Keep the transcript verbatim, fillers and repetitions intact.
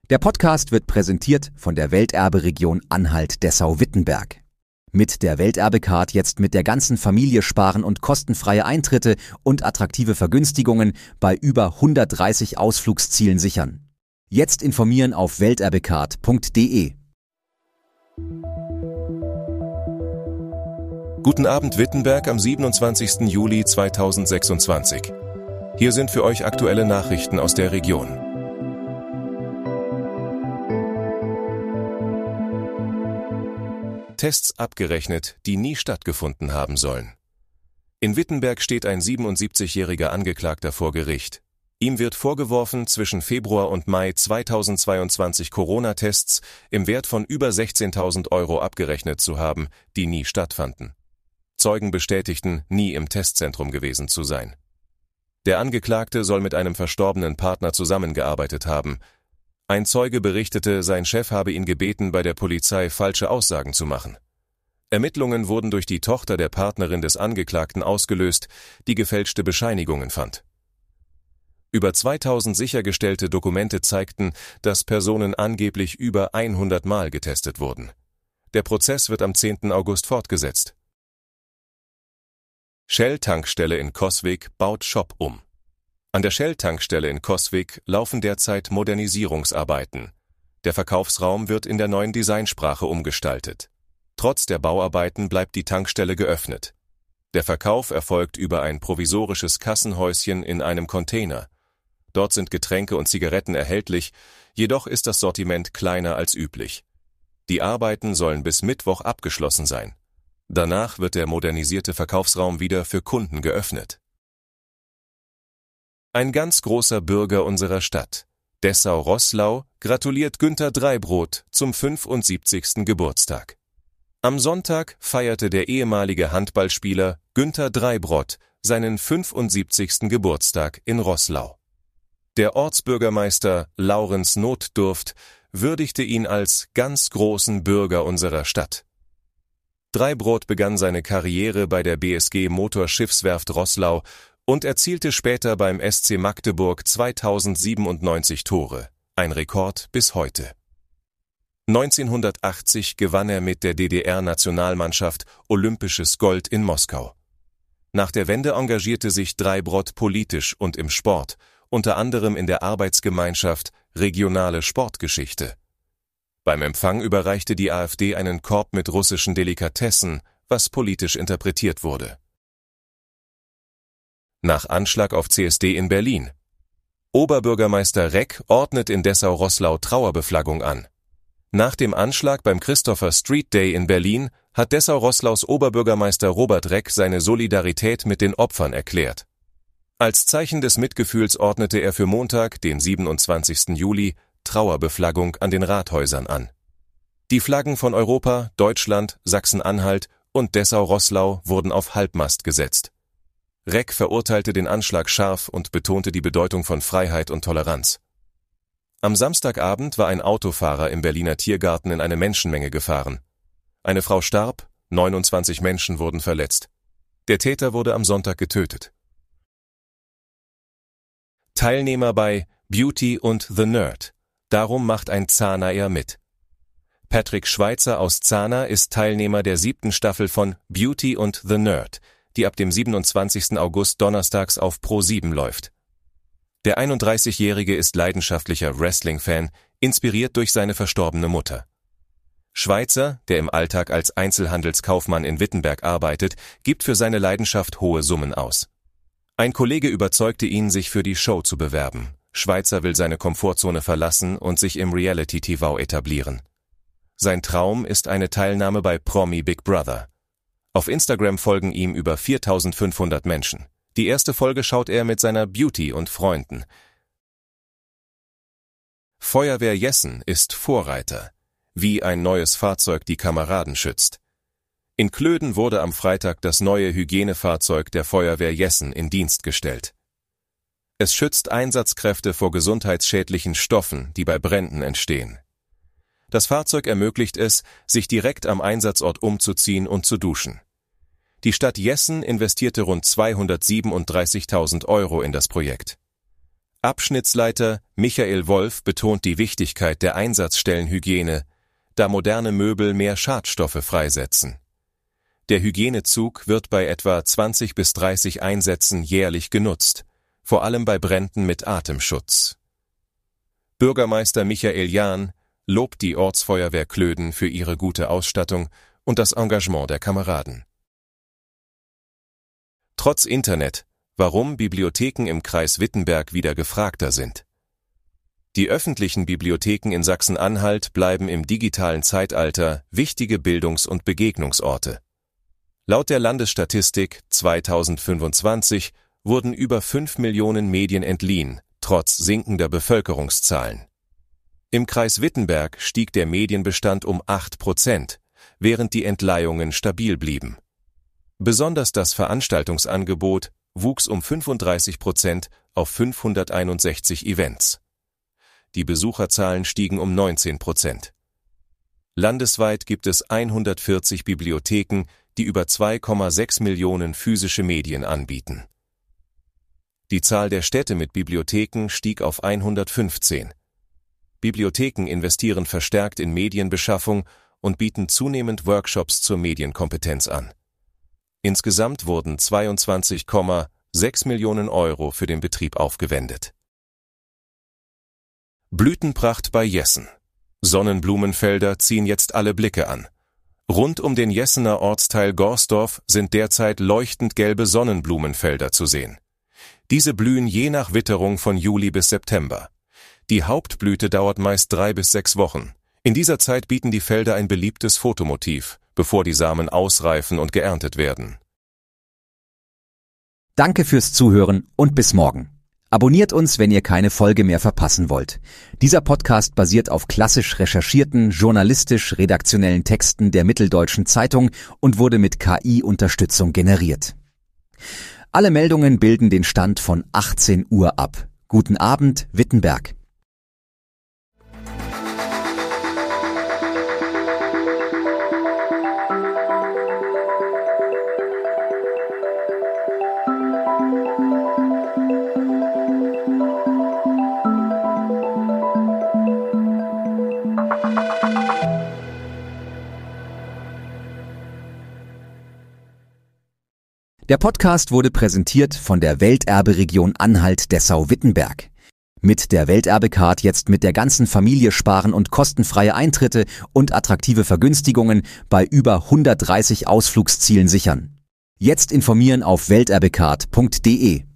Der Podcast wird präsentiert von der Welterbe-Region Anhalt-Dessau-Wittenberg. Mit der Welterbe-Card jetzt mit der ganzen Familie sparen und kostenfreie Eintritte und attraktive Vergünstigungen bei über hundertdreißig Ausflugszielen sichern. Jetzt informieren auf welterbecard punkt de. Guten Abend Wittenberg am siebenundzwanzigsten Juli zweitausendsechsundzwanzig. Hier sind für euch aktuelle Nachrichten aus der Region. Tests abgerechnet, die nie stattgefunden haben sollen. In Wittenberg steht ein siebenundsiebzigjähriger Angeklagter vor Gericht. Ihm wird vorgeworfen, zwischen Februar und Mai zweitausendzweiundzwanzig Corona-Tests im Wert von über sechzehntausend Euro abgerechnet zu haben, die nie stattfanden. Zeugen bestätigten, nie im Testzentrum gewesen zu sein. Der Angeklagte soll mit einem verstorbenen Partner zusammengearbeitet haben. Ein Zeuge berichtete, sein Chef habe ihn gebeten, bei der Polizei falsche Aussagen zu machen. Ermittlungen wurden durch die Tochter der Partnerin des Angeklagten ausgelöst, die gefälschte Bescheinigungen fand. Über zweitausend sichergestellte Dokumente zeigten, dass Personen angeblich über hundert Mal getestet wurden. Der Prozess wird am zehnten August fortgesetzt. Shell-Tankstelle in Coswig baut Shop um. An der Shell-Tankstelle in Coswig laufen derzeit Modernisierungsarbeiten. Der Verkaufsraum wird in der neuen Designsprache umgestaltet. Trotz der Bauarbeiten bleibt die Tankstelle geöffnet. Der Verkauf erfolgt über ein provisorisches Kassenhäuschen in einem Container. Dort sind Getränke und Zigaretten erhältlich, jedoch ist das Sortiment kleiner als üblich. Die Arbeiten sollen bis Mittwoch abgeschlossen sein. Danach wird der modernisierte Verkaufsraum wieder für Kunden geöffnet. Ein ganz großer Bürger unserer Stadt, Dessau-Roßlau, gratuliert Günter Dreibrot zum fünfundsiebzigsten Geburtstag. Am Sonntag feierte der ehemalige Handballspieler Günter Dreibrot seinen fünfundsiebzigsten Geburtstag in Roßlau. Der Ortsbürgermeister Laurenz Notdurft würdigte ihn als ganz großen Bürger unserer Stadt. Dreibrot begann seine Karriere bei der B S G Motorschiffswerft Roßlau und erzielte später beim S C Magdeburg zweitausendsiebenundneunzig Tore, ein Rekord bis heute. neunzehnhundertachtzig gewann er mit der D D R-Nationalmannschaft Olympisches Gold in Moskau. Nach der Wende engagierte sich Dreibrot politisch und im Sport, unter anderem in der Arbeitsgemeinschaft Regionale Sportgeschichte. Beim Empfang überreichte die AfD einen Korb mit russischen Delikatessen, was politisch interpretiert wurde. Nach Anschlag auf C S D in Berlin. Oberbürgermeister Reck ordnet in Dessau-Roßlau Trauerbeflaggung an. Nach dem Anschlag beim Christopher Street Day in Berlin hat Dessau-Roßlaus Oberbürgermeister Robert Reck seine Solidarität mit den Opfern erklärt. Als Zeichen des Mitgefühls ordnete er für Montag, den siebenundzwanzigsten Juli, Trauerbeflaggung an den Rathäusern an. Die Flaggen von Europa, Deutschland, Sachsen-Anhalt und Dessau-Roßlau wurden auf Halbmast gesetzt. Reck verurteilte den Anschlag scharf und betonte die Bedeutung von Freiheit und Toleranz. Am Samstagabend war ein Autofahrer im Berliner Tiergarten in eine Menschenmenge gefahren. Eine Frau starb, neunundzwanzig Menschen wurden verletzt. Der Täter wurde am Sonntag getötet. Teilnehmer bei Beauty und the Nerd. Darum macht ein Zahnaer mit. Patrick Schweizer aus Zahna ist Teilnehmer der siebten Staffel von Beauty und the Nerd, die ab dem siebenundzwanzigsten August donnerstags auf Pro sieben läuft. Der einunddreißigjährige ist leidenschaftlicher Wrestling-Fan, inspiriert durch seine verstorbene Mutter. Schweizer, der im Alltag als Einzelhandelskaufmann in Wittenberg arbeitet, gibt für seine Leidenschaft hohe Summen aus. Ein Kollege überzeugte ihn, sich für die Show zu bewerben. Schweizer will seine Komfortzone verlassen und sich im Reality-T V etablieren. Sein Traum ist eine Teilnahme bei Promi Big Brother. Auf Instagram folgen ihm über viertausendfünfhundert Menschen. Die erste Folge schaut er mit seiner Beauty und Freunden. Feuerwehr Jessen ist Vorreiter. Wie ein neues Fahrzeug die Kameraden schützt. In Klöden wurde am Freitag das neue Hygienefahrzeug der Feuerwehr Jessen in Dienst gestellt. Es schützt Einsatzkräfte vor gesundheitsschädlichen Stoffen, die bei Bränden entstehen. Das Fahrzeug ermöglicht es, sich direkt am Einsatzort umzuziehen und zu duschen. Die Stadt Jessen investierte rund zweihundertsiebenunddreißigtausend Euro in das Projekt. Abschnittsleiter Michael Wolf betont die Wichtigkeit der Einsatzstellenhygiene, da moderne Möbel mehr Schadstoffe freisetzen. Der Hygienezug wird bei etwa zwanzig bis dreißig Einsätzen jährlich genutzt, vor allem bei Bränden mit Atemschutz. Bürgermeister Michael Jahn lobt die Ortsfeuerwehr Klöden für ihre gute Ausstattung und das Engagement der Kameraden. Trotz Internet, warum Bibliotheken im Kreis Wittenberg wieder gefragter sind. Die öffentlichen Bibliotheken in Sachsen-Anhalt bleiben im digitalen Zeitalter wichtige Bildungs- und Begegnungsorte. Laut der Landesstatistik zweitausendfünfundzwanzig wurden über fünf Millionen Medien entliehen, trotz sinkender Bevölkerungszahlen. Im Kreis Wittenberg stieg der Medienbestand um acht Prozent, während die Entleihungen stabil blieben. Besonders das Veranstaltungsangebot wuchs um fünfunddreißig Prozent auf fünfhunderteinundsechzig Events. Die Besucherzahlen stiegen um neunzehn Prozent. Landesweit gibt es hundertvierzig Bibliotheken, die über zwei Komma sechs Millionen physische Medien anbieten. Die Zahl der Städte mit Bibliotheken stieg auf hundertfünfzehn. Bibliotheken investieren verstärkt in Medienbeschaffung und bieten zunehmend Workshops zur Medienkompetenz an. Insgesamt wurden zweiundzwanzig Komma sechs Millionen Euro für den Betrieb aufgewendet. Blütenpracht bei Jessen. Sonnenblumenfelder ziehen jetzt alle Blicke an. Rund um den Jessener Ortsteil Gorsdorf sind derzeit leuchtend gelbe Sonnenblumenfelder zu sehen. Diese blühen je nach Witterung von Juli bis September. Die Hauptblüte dauert meist drei bis sechs Wochen. In dieser Zeit bieten die Felder ein beliebtes Fotomotiv, bevor die Samen ausreifen und geerntet werden. Danke fürs Zuhören und bis morgen. Abonniert uns, wenn ihr keine Folge mehr verpassen wollt. Dieser Podcast basiert auf klassisch recherchierten, journalistisch-redaktionellen Texten der Mitteldeutschen Zeitung und wurde mit K I-Unterstützung generiert. Alle Meldungen bilden den Stand von achtzehn Uhr ab. Guten Abend, Wittenberg. Der Podcast wurde präsentiert von der Welterberegion Anhalt-Dessau-Wittenberg. Mit der Welterbecard jetzt mit der ganzen Familie sparen und kostenfreie Eintritte und attraktive Vergünstigungen bei über hundertdreißig Ausflugszielen sichern. Jetzt informieren auf welterbecard punkt de.